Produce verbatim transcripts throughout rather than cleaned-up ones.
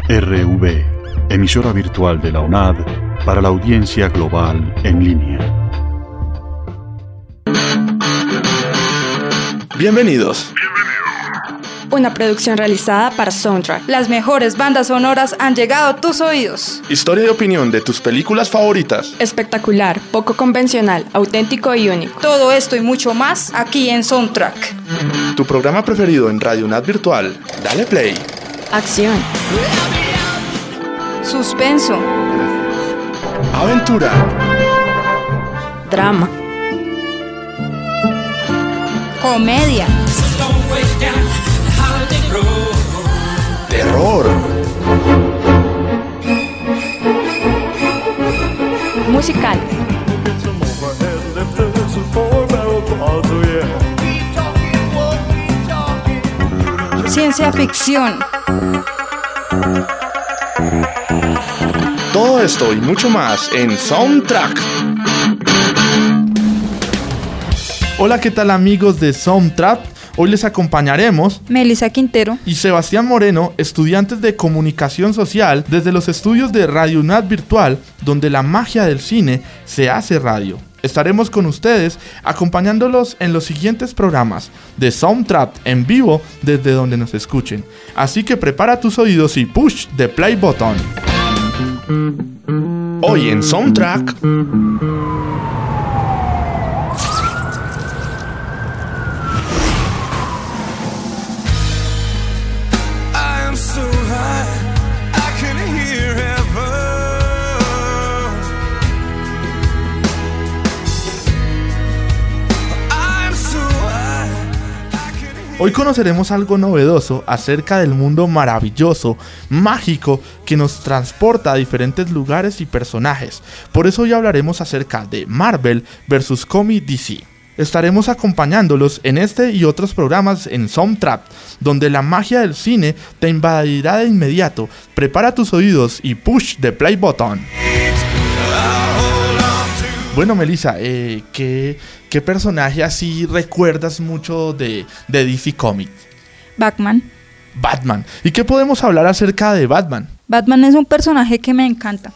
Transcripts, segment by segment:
R V, emisora virtual de la U N A D para la audiencia global en línea. Bienvenidos. Una producción realizada para Soundtrack. Las mejores bandas sonoras han llegado a tus oídos. Historia y opinión de tus películas favoritas. Espectacular, poco convencional, auténtico y único. Todo esto y mucho más aquí en Soundtrack. Tu programa preferido en Radio U N A D Virtual. Dale play. Acción. Suspenso. Aventura. Drama. Comedia. Terror. Musical. Ciencia ficción. Todo esto y mucho más en Soundtrack. Hola, ¿qué tal amigos de Soundtrack? Hoy les acompañaremos Melissa Quintero y Sebastián Moreno, estudiantes de Comunicación Social desde los estudios de Radio U N A D Virtual, donde la magia del cine se hace radio. Estaremos con ustedes acompañándolos en los siguientes programas de Soundtrack en vivo desde donde nos escuchen. Así que prepara tus oídos y push the play button. Hoy en Soundtrack. Hoy conoceremos algo novedoso acerca del mundo maravilloso, mágico, que nos transporta a diferentes lugares y personajes. Por eso hoy hablaremos acerca de Marvel versus Comic D C. Estaremos acompañándolos en este y otros programas en Soundtrack, donde la magia del cine te invadirá de inmediato. Prepara tus oídos y push the play button. Bueno, Melissa, eh, ¿qué, ¿qué personaje así recuerdas mucho de, de D C Comics? Batman. Batman. ¿Y qué podemos hablar acerca de Batman? Batman es un personaje que me encanta,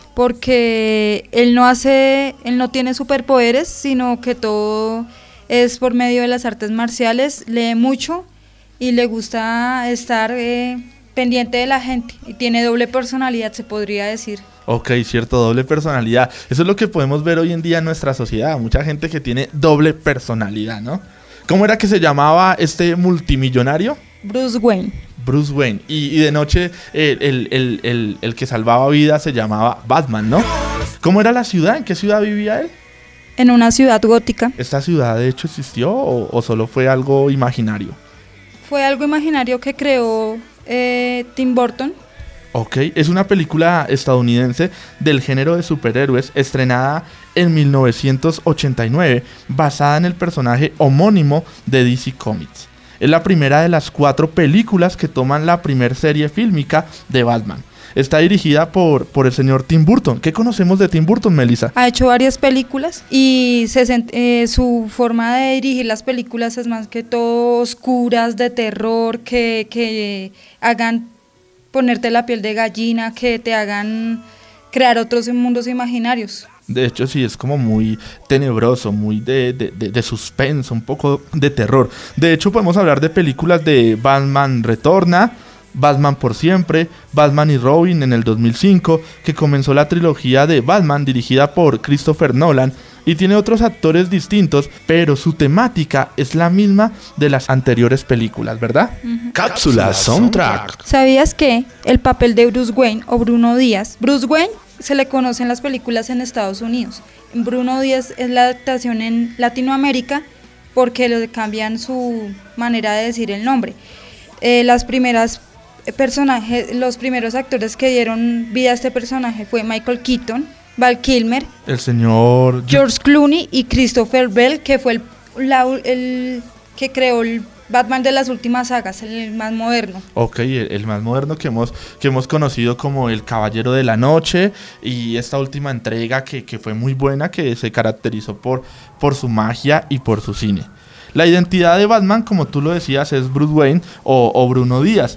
porque él no hace, él no tiene superpoderes, sino que todo es por medio de las artes marciales, lee mucho y le gusta estar eh, pendiente de la gente, y tiene doble personalidad, se podría decir. Ok, cierto, doble personalidad. Eso es lo que podemos ver hoy en día en nuestra sociedad. Mucha gente que tiene doble personalidad, ¿no? ¿Cómo era que se llamaba este multimillonario? Bruce Wayne. Bruce Wayne. Y, y de noche el, el, el, el, el que salvaba vidas se llamaba Batman, ¿no? ¿Cómo era la ciudad? ¿En qué ciudad vivía él? En una ciudad gótica. ¿Esta ciudad de hecho existió o, o solo fue algo imaginario? Fue algo imaginario que creó eh, Tim Burton. Ok, es una película estadounidense del género de superhéroes estrenada en mil novecientos ochenta y nueve, basada en el personaje homónimo de D C Comics. Es la primera de las cuatro películas que toman la primer serie fílmica de Batman. Está dirigida por, por el señor Tim Burton. ¿Qué conocemos de Tim Burton, Melissa? Ha hecho varias películas y se, eh, su forma de dirigir las películas es más que todo oscuras, de terror, que, que hagan ponerte la piel de gallina, que te hagan crear otros mundos imaginarios. De hecho, sí, es como muy tenebroso, muy de, de, de, de suspenso, un poco de terror. De hecho, podemos hablar de películas de Batman Retorna, Batman por siempre, Batman y Robin en el dos mil cinco, que comenzó la trilogía de Batman dirigida por Christopher Nolan, y tiene otros actores distintos, pero su temática es la misma de las anteriores películas, ¿verdad? Uh-huh. Cápsula Soundtrack. ¿Sabías que el papel de Bruce Wayne o Bruno Díaz, Bruce Wayne se le conoce en las películas en Estados Unidos, Bruno Díaz es la adaptación en Latinoamérica porque le cambian su manera de decir el nombre? Eh, las primeras personajes, los primeros actores que dieron vida a este personaje fue Michael Keaton, Val Kilmer, el señor George Clooney y Christopher Bell, que fue el, la, el que creó el Batman de las últimas sagas, el más moderno. Ok, el, el más moderno que hemos, que hemos conocido como el Caballero de la Noche, y esta última entrega que, que fue muy buena, que se caracterizó por, por su magia y por su cine. La identidad de Batman, como tú lo decías, es Bruce Wayne o, o Bruno Díaz.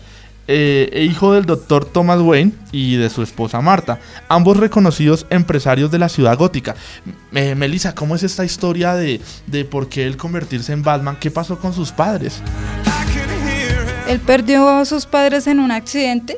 eh, e hijo del doctor Thomas Wayne y de su esposa Marta, ambos reconocidos empresarios de la ciudad gótica. Eh, Melissa, ¿cómo es esta historia de, de por qué él convertirse en Batman? ¿Qué pasó con sus padres? Él perdió a sus padres en un accidente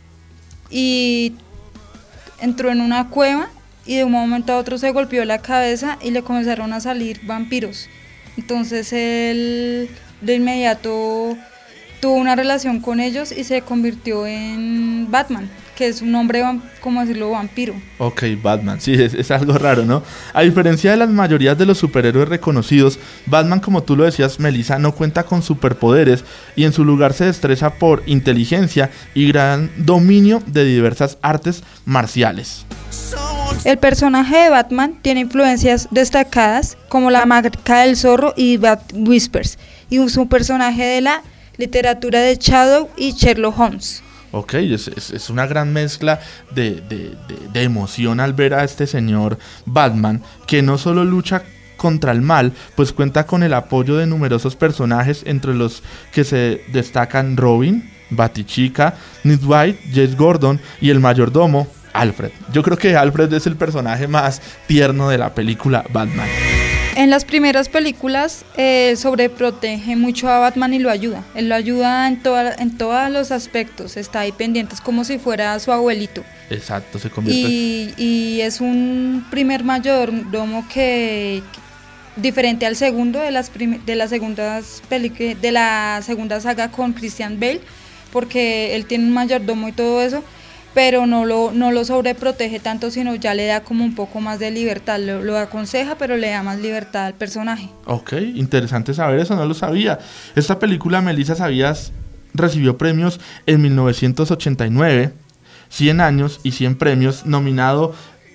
y entró en una cueva y de un momento a otro se golpeó la cabeza y le comenzaron a salir vampiros. Entonces él de inmediato tuvo una relación con ellos y se convirtió en Batman, que es un hombre, como decirlo, vampiro. Ok, Batman, sí, es, es algo raro, ¿no? A diferencia de las mayorías de los superhéroes reconocidos, Batman, como tú lo decías, Melissa, no cuenta con superpoderes y en su lugar se destreza por inteligencia y gran dominio de diversas artes marciales. El personaje de Batman tiene influencias destacadas como la marca del zorro y Bat Whispers, y es un personaje de la literatura de Shadow y Sherlock Holmes. Ok, es, es, es una gran mezcla de, de, de, de emoción al ver a este señor Batman, que no solo lucha contra el mal, pues cuenta con el apoyo de numerosos personajes, entre los que se destacan Robin, Batichica, Nightwing, Jess Gordon y el mayordomo Alfred. Yo creo que Alfred es el personaje más tierno de la película Batman. En las primeras películas eh, sobreprotege mucho a Batman y lo ayuda. Él lo ayuda en, toda, en todos los aspectos. Está ahí pendiente, es como si fuera su abuelito. Exacto, se convierte. Y, y es un primer mayordomo que, diferente al segundo de las prim- de las segundas pelic- de la segunda saga con Christian Bale, porque él tiene un mayordomo y todo eso, pero no lo, no lo sobreprotege tanto, sino ya le da como un poco más de libertad, lo, lo aconseja, pero le da más libertad al personaje. Ok, interesante saber eso, no lo sabía. Esta película, Melissa, ¿sabías? Recibió premios en mil novecientos ochenta y nueve, cien años y cien premios, nominado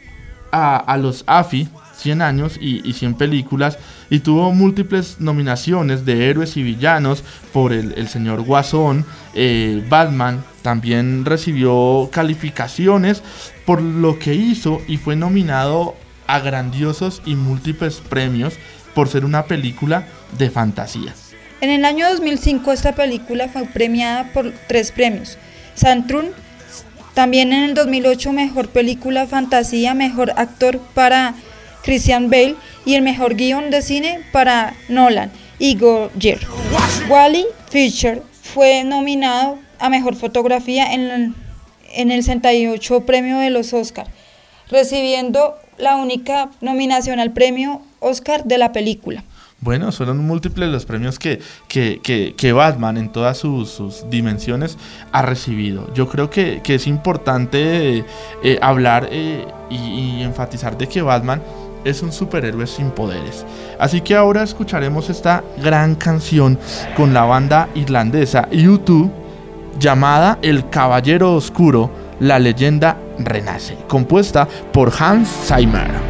a, a los A F I, cien años y, y cien películas, y tuvo múltiples nominaciones de héroes y villanos por el, el señor Guasón. eh, Batman también recibió calificaciones por lo que hizo y fue nominado a grandiosos y múltiples premios por ser una película de fantasía. En el año dos mil cinco esta película fue premiada por tres premios, Saturn. También en el dos mil ocho mejor película fantasía, mejor actor para Christian Bale y el mejor guión de cine para Nolan y Goyer. Wally Fisher fue nominado a mejor fotografía en el, en el sesenta y ocho premio de los Oscar, recibiendo la única nominación al premio Oscar de la película. Bueno, fueron múltiples los premios que, que, que, que Batman en todas sus, sus dimensiones ha recibido. Yo creo que, que es importante eh, eh, hablar eh, y, y enfatizar de que Batman es un superhéroe sin poderes. Así que ahora escucharemos esta gran canción con la banda irlandesa U dos llamada El Caballero Oscuro, la leyenda renace, compuesta por Hans Zimmer.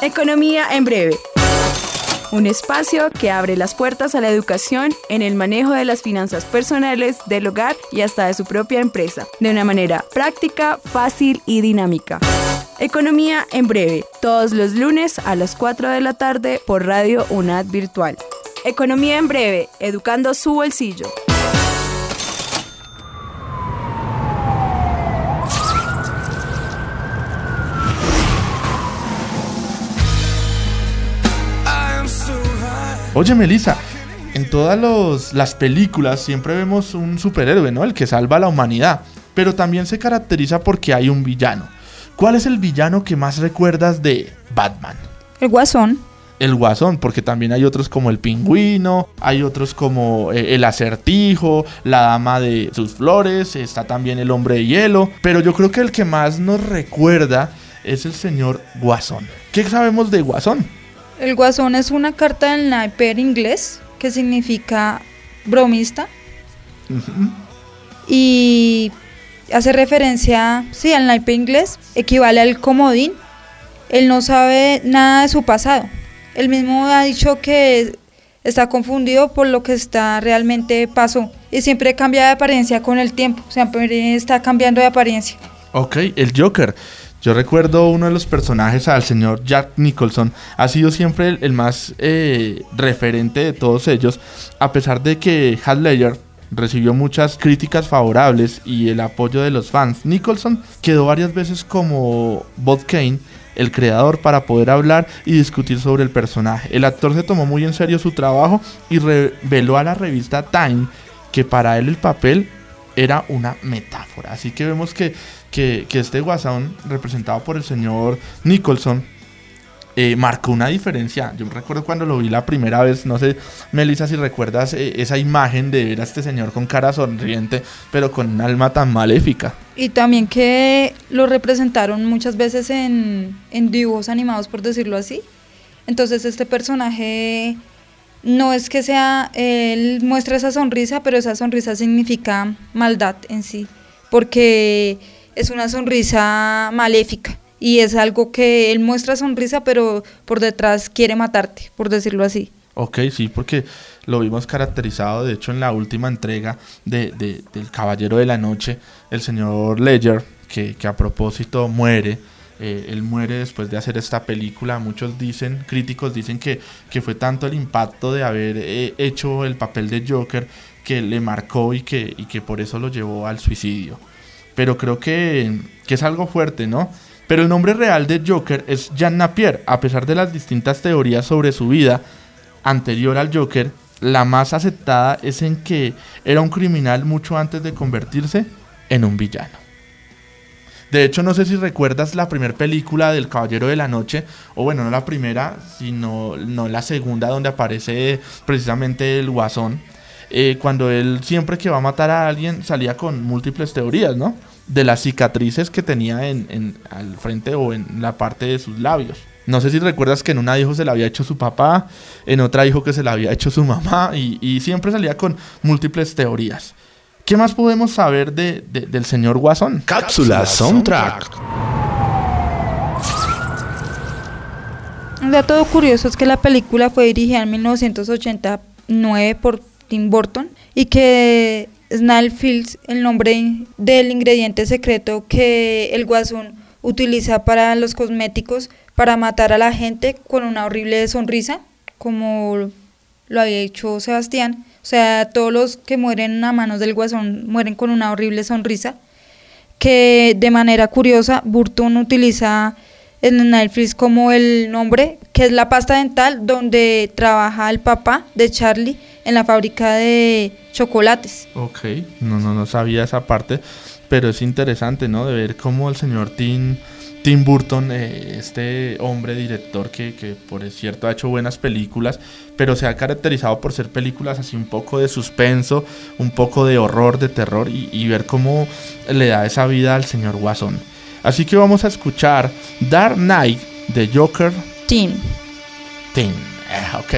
Economía en breve. Un espacio que abre las puertas a la educación en el manejo de las finanzas personales, del hogar y hasta de su propia empresa, de una manera práctica, fácil y dinámica. Economía en breve, todos los lunes a las cuatro de la tarde por Radio UNAD Virtual. Economía en breve, educando su bolsillo. Oye, Melissa, en todas los, las películas siempre vemos un superhéroe, ¿no? El que salva a la humanidad, pero también se caracteriza porque hay un villano. ¿Cuál es el villano que más recuerdas de Batman? El Guasón. El Guasón, porque también hay otros como el Pingüino, hay otros como eh, el Acertijo, la Dama de sus Flores, está también el Hombre de Hielo, pero yo creo que el que más nos recuerda es el señor Guasón. ¿Qué sabemos de Guasón? El Guasón es una carta del naipe inglés que significa bromista. Uh-huh. Y hace referencia, sí, al naipe inglés, equivale al comodín. Él no sabe nada de su pasado. Él mismo ha dicho que está confundido por lo que está realmente pasó. Y siempre cambia de apariencia con el tiempo. Siempre está cambiando de apariencia. Ok, el Joker. Yo recuerdo uno de los personajes, al señor Jack Nicholson, ha sido siempre el, el más eh, referente de todos ellos, a pesar de que Heath Ledger recibió muchas críticas favorables y el apoyo de los fans. Nicholson quedó varias veces como Bob Kane, el creador, para poder hablar y discutir sobre el personaje. El actor se tomó muy en serio su trabajo y reveló a la revista Time que para él el papel era una metáfora. Así que vemos que, que, que este Guasón, representado por el señor Nicholson, eh, marcó una diferencia. Yo recuerdo cuando lo vi la primera vez, no sé, Melissa, si recuerdas eh, esa imagen de ver a este señor con cara sonriente, pero con un alma tan maléfica. Y también que lo representaron muchas veces en, en dibujos animados, por decirlo así. Entonces este personaje no es que sea, él muestra esa sonrisa, pero esa sonrisa significa maldad en sí, porque es una sonrisa maléfica y es algo que él muestra sonrisa, pero por detrás quiere matarte, por decirlo así. Ok, sí, porque lo vimos caracterizado, de hecho, en la última entrega de, de, del Caballero de la Noche, el señor Ledger, que, que a propósito muere. Eh, él muere después de hacer esta película. Muchos dicen, críticos dicen que, que fue tanto el impacto de haber eh, hecho el papel de Joker que le marcó y que, y que por eso lo llevó al suicidio. Pero creo que, que es algo fuerte, ¿no? Pero el nombre real de Joker es Jean Napier. A pesar de las distintas teorías sobre su vida anterior al Joker, la más aceptada es en que era un criminal mucho antes de convertirse en un villano. De hecho, no sé si recuerdas la primera película del Caballero de la Noche, o bueno, no la primera, sino no la segunda, donde aparece precisamente el Guasón. Eh, cuando él siempre que va a matar a alguien salía con múltiples teorías, ¿no? De las cicatrices que tenía en, en al frente o en la parte de sus labios. No sé si recuerdas que en una dijo se la había hecho su papá, en otra dijo que se la había hecho su mamá, y, y siempre salía con múltiples teorías. ¿Qué más podemos saber de, de, del señor Guasón? Cápsula Soundtrack. Un dato curioso es que la película fue dirigida en mil novecientos ochenta y nueve por Tim Burton y que Snellfields, el nombre del ingrediente secreto que el Guasón utiliza para los cosméticos para matar a la gente con una horrible sonrisa, como lo había hecho Sebastián. O sea, todos los que mueren a manos del Guasón mueren con una horrible sonrisa, que de manera curiosa Burton utiliza en Netflix como el nombre, que es la pasta dental donde trabaja el papá de Charlie en la fábrica de chocolates. Ok, no, no, no sabía esa parte, pero es interesante, ¿no? De ver cómo el señor Tim... Tim Burton, eh, este hombre director que, que por cierto ha hecho buenas películas, pero se ha caracterizado por ser películas así un poco de suspenso, un poco de horror, de terror, y, y ver cómo le da esa vida al señor Guasón. Así que vamos a escuchar Dark Knight de Joker. Tim. Tim, eh, ok.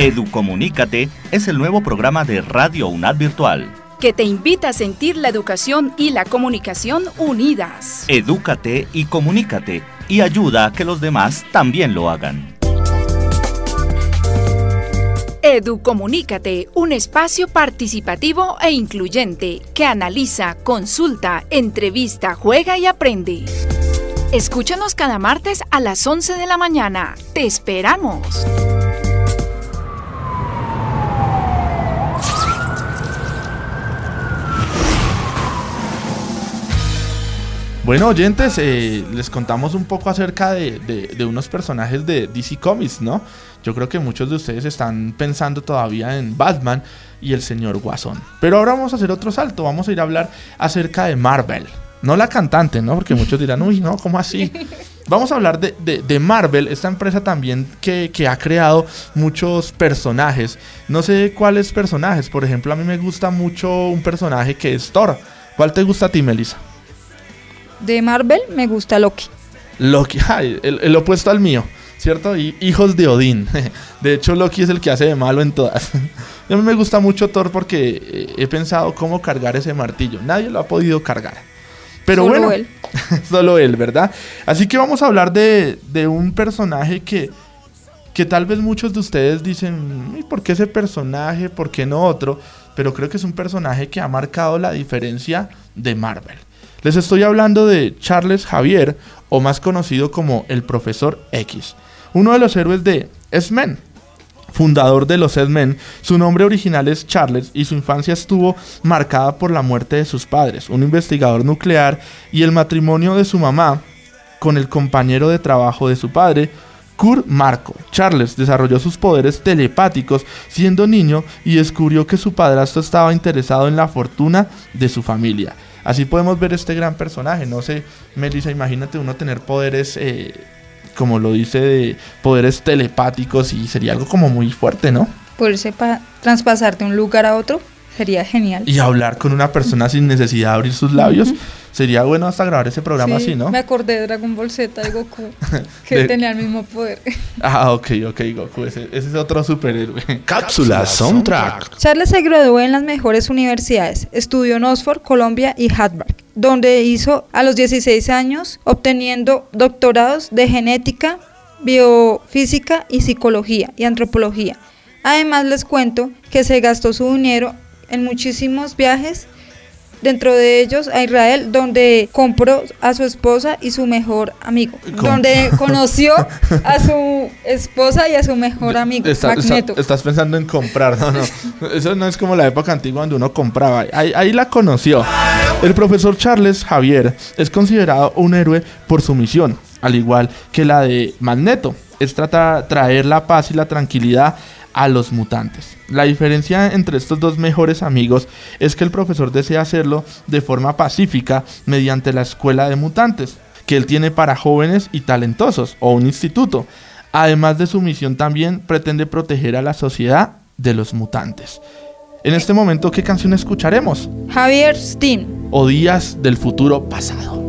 Educomunícate es el nuevo programa de Radio UNAD Virtual, que te invita a sentir la educación y la comunicación unidas. Edúcate y comunícate, y ayuda a que los demás también lo hagan. Educomunícate, un espacio participativo e incluyente que analiza, consulta, entrevista, juega y aprende. Escúchanos cada martes a las once de la mañana. ¡Te esperamos! Bueno, oyentes, eh, les contamos un poco acerca de, de, de unos personajes de D C Comics, ¿no? Yo creo que muchos de ustedes están pensando todavía en Batman y el señor Guasón. Pero ahora vamos a hacer otro salto, vamos a ir a hablar acerca de Marvel. No la cantante, ¿no? Porque muchos dirán, uy, no, ¿cómo así? Vamos a hablar de, de, de Marvel, esta empresa también que, que ha creado muchos personajes. No sé cuáles personajes, por ejemplo, a mí me gusta mucho un personaje que es Thor. ¿Cuál te gusta a ti, Melissa? De Marvel me gusta Loki. Loki, ay, el, el opuesto al mío, ¿cierto? Y hijos de Odín. De hecho, Loki es el que hace de malo en todas. A mí me gusta mucho Thor porque he pensado cómo cargar ese martillo. Nadie lo ha podido cargar. Pero Solo bueno, él. Solo él, ¿verdad? Así que vamos a hablar de, de un personaje que, que tal vez muchos de ustedes dicen, ¿y por qué ese personaje? ¿Por qué no otro? Pero creo que es un personaje que ha marcado la diferencia de Marvel. Les estoy hablando de Charles Xavier, o más conocido como el Profesor X, uno de los héroes de X-Men. Fundador de los X-Men, su nombre original es Charles y su infancia estuvo marcada por la muerte de sus padres, un investigador nuclear, y el matrimonio de su mamá con el compañero de trabajo de su padre, Kurt Marco. Charles desarrolló sus poderes telepáticos siendo niño y descubrió que su padrastro estaba interesado en la fortuna de su familia. Así podemos ver este gran personaje. No sé, Melissa, imagínate uno tener poderes, eh, como lo dice, de poderes telepáticos, y sería algo como muy fuerte, ¿no? Poderse pa- traspasar de un lugar a otro sería genial. Y hablar con una persona sin necesidad de abrir sus labios. Uh-huh. Sería bueno hasta grabar ese programa sí, así, ¿no? Me acordé de Dragon Ball Z de Goku, que de... tenía el mismo poder. Ah, ok, ok, Goku, ese, ese es otro superhéroe. Cápsula Soundtrack. Charles se graduó en las mejores universidades, estudió en Oxford, Colombia y Harvard, donde hizo a los dieciséis años, obteniendo doctorados de genética, biofísica y psicología y antropología. Además les cuento que se gastó su dinero en muchísimos viajes, dentro de ellos a Israel, donde compró a su esposa y su mejor amigo, ¿Cómo? Donde conoció a su esposa y a su mejor amigo, está, Magneto. Está, estás pensando en comprar, no, no, eso no es como la época antigua donde uno compraba, ahí, ahí la conoció. El profesor Charles Xavier es considerado un héroe por su misión, al igual que la de Magneto, es tratar traer la paz y la tranquilidad a los mutantes. La diferencia entre estos dos mejores amigos es que el profesor desea hacerlo de forma pacífica mediante la escuela de mutantes que él tiene para jóvenes y talentosos, o un instituto. Además de su misión, también pretende proteger a la sociedad de los mutantes. En este momento, ¿qué canción escucharemos? Javier Steam o Días del Futuro Pasado.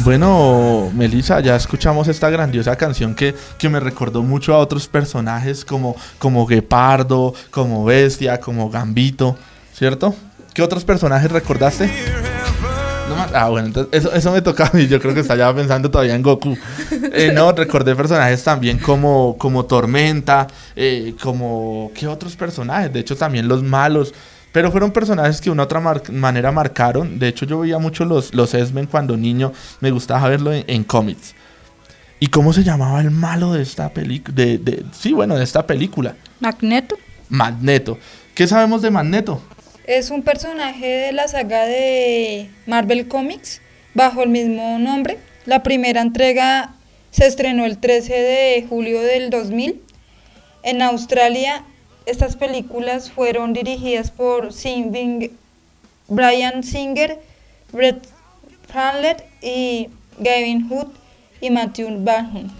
Bueno, Melissa, ya escuchamos esta grandiosa canción que, que me recordó mucho a otros personajes como, como Guepardo, como Bestia, como Gambito, ¿cierto? ¿Qué otros personajes recordaste? No más. Ah, bueno, entonces eso, eso me toca a mí. Yo creo que estaba pensando todavía en Goku. Eh, no, recordé personajes también como, como Tormenta, eh, como... ¿Qué otros personajes? De hecho, también los malos. Pero fueron personajes que de una otra mar- manera marcaron. De hecho, yo veía mucho los, los X-Men cuando niño. Me gustaba verlo en, en cómics. ¿Y cómo se llamaba el malo de esta película? De, de, sí, bueno, de esta película. Magneto. Magneto. ¿Qué sabemos de Magneto? Es un personaje de la saga de Marvel Comics bajo el mismo nombre. La primera entrega se estrenó el trece de julio del dos mil. En Australia, estas películas fueron dirigidas por Sing- Bryan Singer, Brett Franlet y Gavin Hood y Matthew Barham.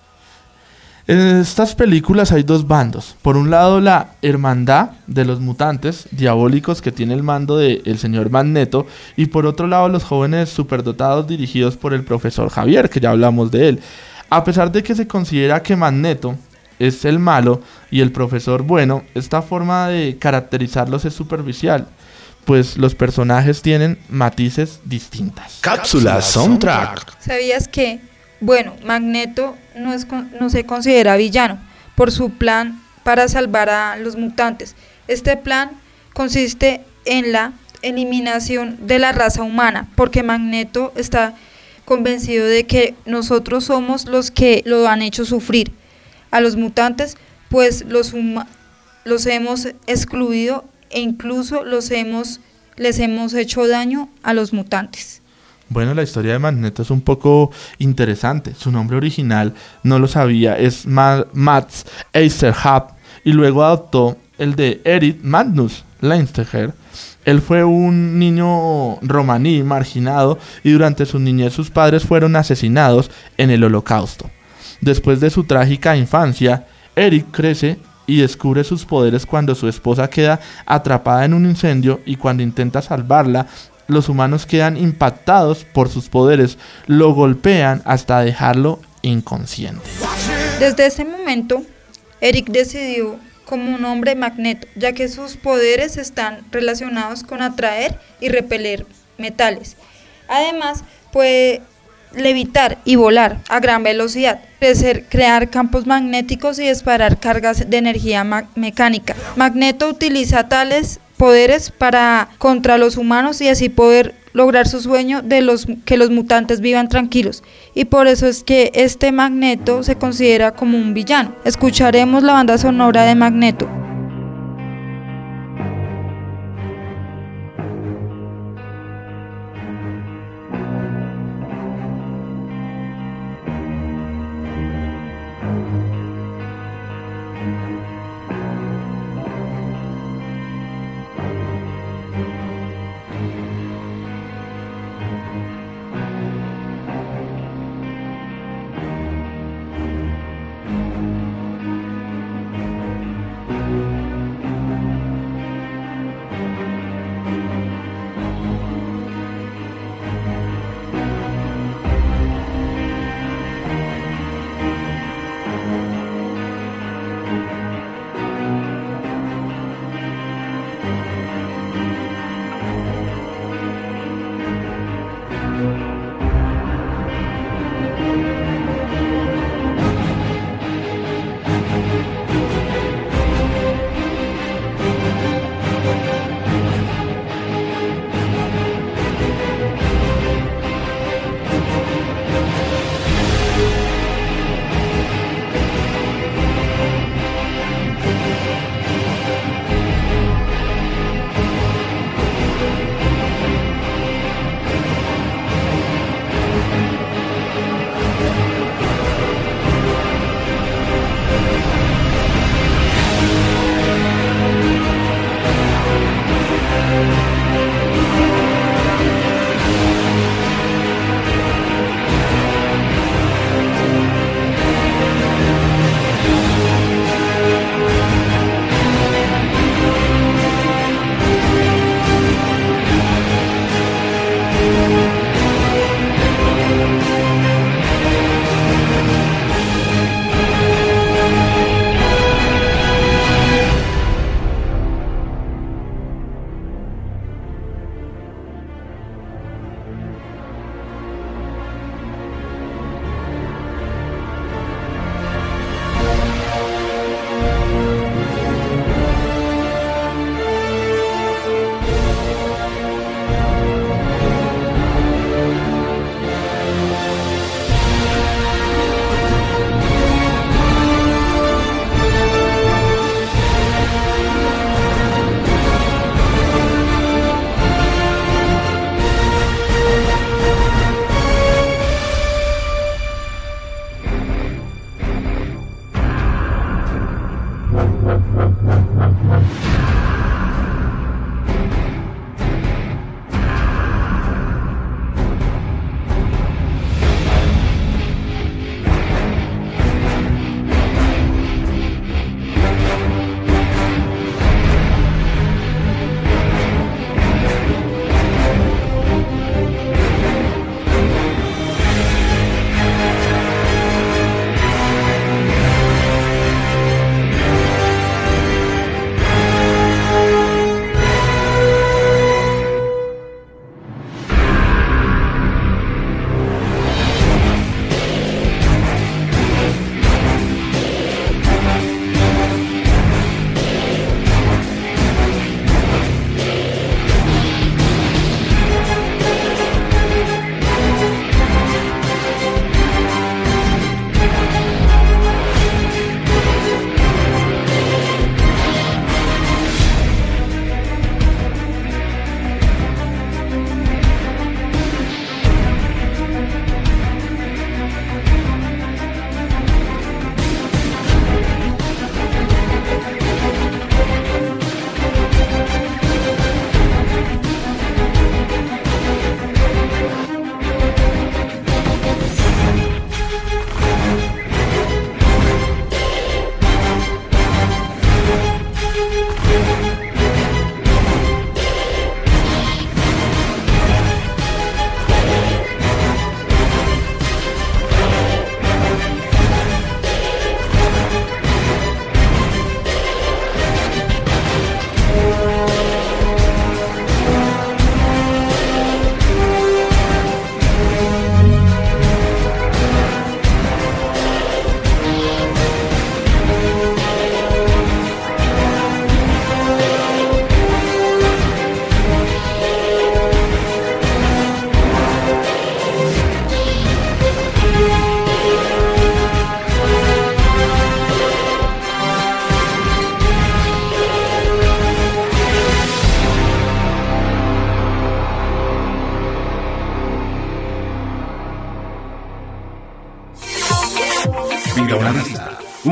En estas películas hay dos bandos. Por un lado, la hermandad de los mutantes diabólicos que tiene el mando del señor Magneto. Y por otro lado, los jóvenes superdotados dirigidos por el profesor Javier, que ya hablamos de él. A pesar de que se considera que Magneto es el malo y el profesor bueno, esta forma de caracterizarlos es superficial, pues los personajes tienen matices distintas. Cápsula Soundtrack. ¿Sabías que, bueno, Magneto no, es, no se considera villano por su plan para salvar a los mutantes? Este plan consiste en la eliminación de la raza humana, porque Magneto está convencido de que nosotros somos los que lo han hecho sufrir a los mutantes, pues los, huma- los hemos excluido e incluso los hemos, les hemos hecho daño a los mutantes. Bueno, la historia de Magneto es un poco interesante. Su nombre original, no lo sabía, es Ma- Mats Eiserhab, y luego adoptó el de Eric Magnus Leinsteger. Él fue un niño romaní marginado y durante su niñez sus padres fueron asesinados en el Holocausto. Después de su trágica infancia, Eric crece y descubre sus poderes cuando su esposa queda atrapada en un incendio, y cuando intenta salvarla, los humanos quedan impactados por sus poderes, lo golpean hasta dejarlo inconsciente. Desde ese momento, Eric decidió como un hombre Magneto, ya que sus poderes están relacionados con atraer y repeler metales. Además, puede levitar y volar a gran velocidad, crecer, crear campos magnéticos y disparar cargas de energía ma- mecánica. Magneto utiliza tales poderes para contra los humanos y así poder lograr su sueño de los que los mutantes vivan tranquilos, y por eso es que este Magneto se considera como un villano. Escucharemos la banda sonora de Magneto.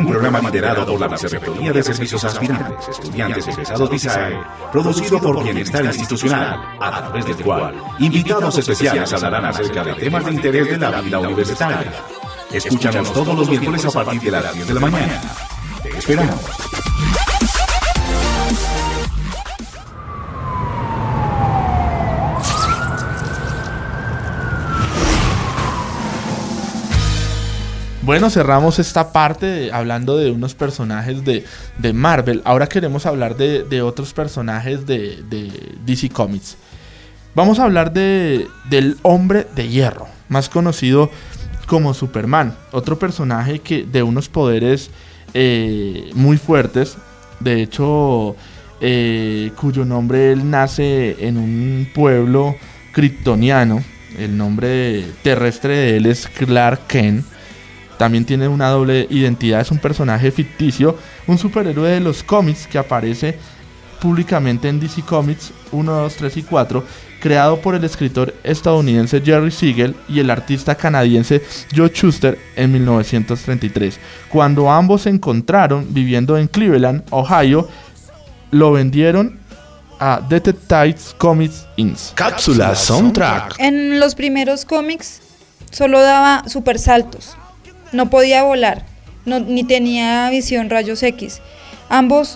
un programa liderado por la Vicerrectoría de Servicios a Aspirantes, Estudiantes Egresados Visae, producido por Bienestar Institucional, a través del cual invitados especiales hablarán acerca de temas de interés de la vida universitaria. Escúchanos todos los miércoles a partir de las diez de la mañana. Te esperamos. Bueno, cerramos esta parte de, hablando de unos personajes de, de Marvel. Ahora queremos hablar de, de otros personajes de, de D C Comics. Vamos a hablar de, del Hombre de Hierro, más conocido como Superman. Otro personaje que de unos poderes eh, muy fuertes. De hecho, eh, cuyo nombre él nace en un pueblo kryptoniano. El nombre terrestre de él es Clark Kent. También tiene una doble identidad, es un personaje ficticio, un superhéroe de los cómics que aparece públicamente en D C Comics uno, dos, tres y cuatro, creado por el escritor estadounidense Jerry Siegel y el artista canadiense Joe Shuster en mil novecientos treinta y tres. Cuando ambos se encontraron viviendo en Cleveland, Ohio, lo vendieron a Detectives Comics incorporated. Cápsula Soundtrack. En los primeros cómics solo daba super saltos. No podía volar, no, ni tenía visión rayos X. Ambos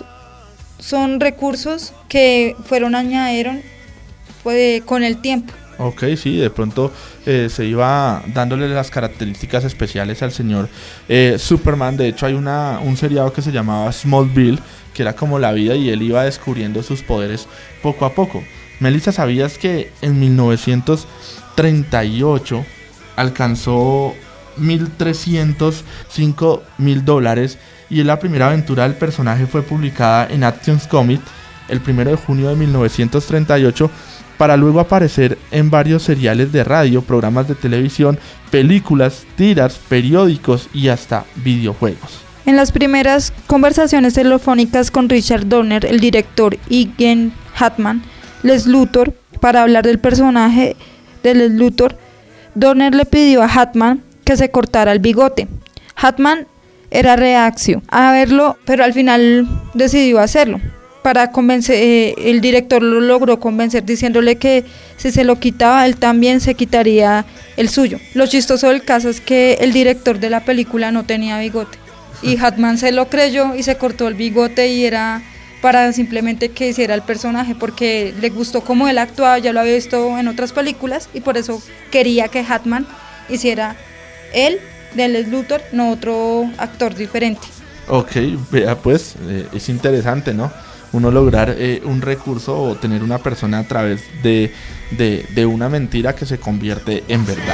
son recursos que fueron añadieron pues, con el tiempo. Ok, sí, de pronto eh, se iba dándole las características especiales al señor eh, Superman. De hecho hay una, un seriado que se llamaba Smallville, que era como la vida y él iba descubriendo sus poderes poco a poco. Melissa, ¿sabías que en mil novecientos treinta y ocho alcanzó mil trescientos cinco mil dólares y la primera aventura del personaje fue publicada en Action Comics el primero de junio de mil novecientos treinta y ocho para luego aparecer en varios seriales de radio, programas de televisión, películas, tiras, periódicos y hasta videojuegos? En las primeras conversaciones telefónicas con Richard Donner, el director, y Gene Hackman, Les Luthor, para hablar del personaje de Les Luthor, Donner le pidió a Hackman que se cortara el bigote. Hackman era reacio a verlo, pero al final decidió hacerlo. Para convencer, eh, el director lo logró convencer diciéndole que si se lo quitaba, él también se quitaría el suyo. Lo chistoso del caso es que el director de la película no tenía bigote y Hackman se lo creyó y se cortó el bigote y era para simplemente que hiciera el personaje porque le gustó cómo él actuaba, ya lo había visto en otras películas y por eso quería que Hackman hiciera él de Les Luthor, no otro actor diferente. Ok, vea pues, eh, es interesante, ¿no? Uno lograr eh, un recurso o tener una persona a través de, de, de una mentira que se convierte en verdad.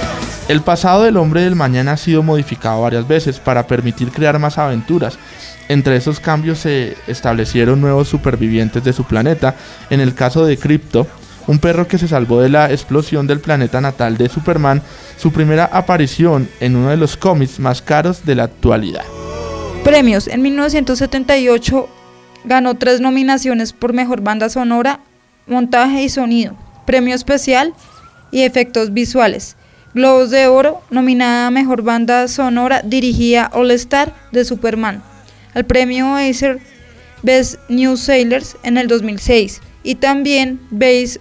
El pasado del hombre del mañana ha sido modificado varias veces para permitir crear más aventuras. Entre esos cambios se establecieron nuevos supervivientes de su planeta. En el caso de Krypto, un perro que se salvó de la explosión del planeta natal de Superman, su primera aparición en uno de los cómics más caros de la actualidad. Premios. En mil novecientos setenta y ocho ganó tres nominaciones por Mejor Banda Sonora, Montaje y Sonido, Premio Especial y Efectos Visuales. Globos de Oro, nominada a Mejor Banda Sonora, dirigía All Star de Superman. Al Premio Eisner Best New Sailors en el dos mil seis. Y también Base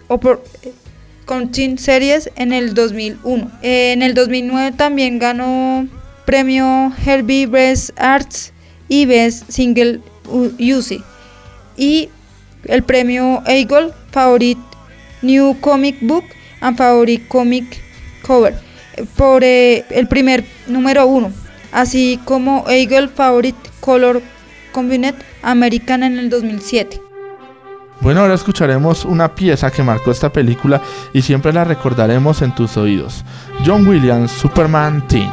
Counting Series en el dos mil uno. Eh, en el dos mil nueve también ganó premio Herbie Best Arts y Best Single Use y el premio Eagle Favorite New Comic Book and Favorite Comic Cover por eh, el primer número uno, así como Eagle Favorite Color Combined American en el dos mil siete. Bueno, ahora escucharemos una pieza que marcó esta película y siempre la recordaremos en tus oídos. John Williams, Superman Teen.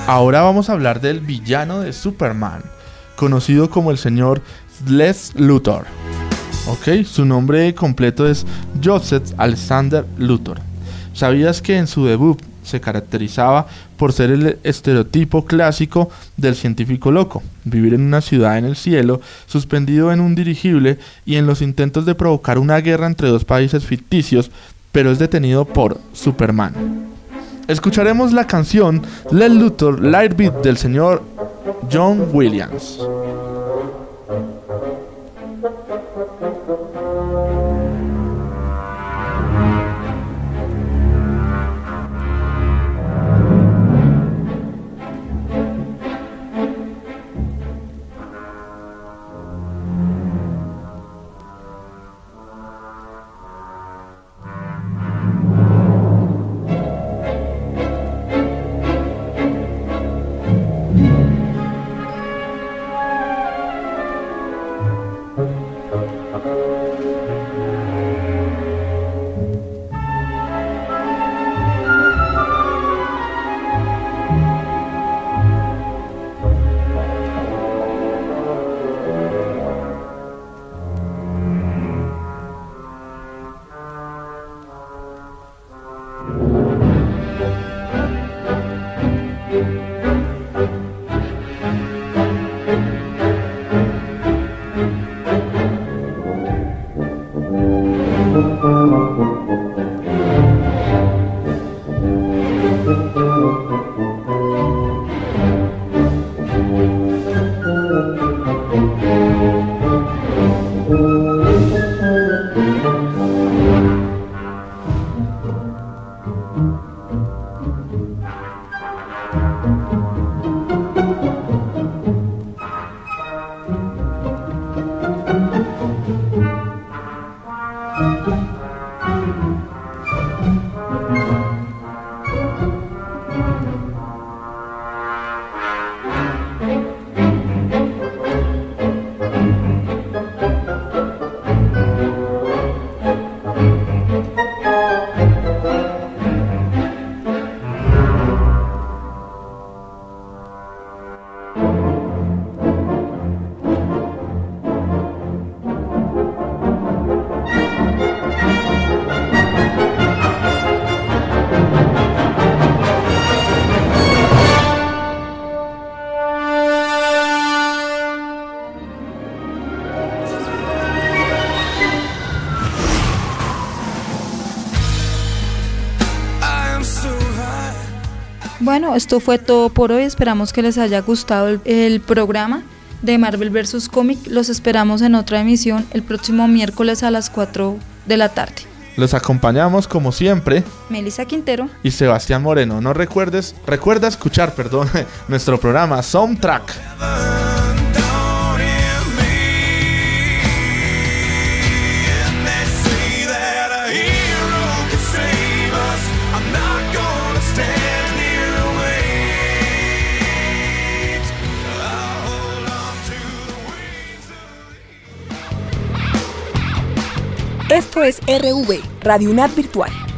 Ahora vamos a hablar del villano de Superman, conocido como el señor Lex Luthor. Ok, su nombre completo es Joseph Alexander Luthor. ¿Sabías que en su debut se caracterizaba por ser el estereotipo clásico del científico loco, vivir en una ciudad en el cielo, suspendido en un dirigible y en los intentos de provocar una guerra entre dos países ficticios, pero es detenido por Superman? Escucharemos la canción Lex Luthor Light Beat del señor John Williams. Bueno, esto fue todo por hoy. Esperamos que les haya gustado el, el programa de Marvel versus. Comic. Los esperamos en otra emisión el próximo miércoles a las cuatro de la tarde. Los acompañamos como siempre Melissa Quintero y Sebastián Moreno. No recuerdes, recuerda escuchar, perdón, nuestro programa Soundtrack. Esto es R V, Radio UNAD Virtual.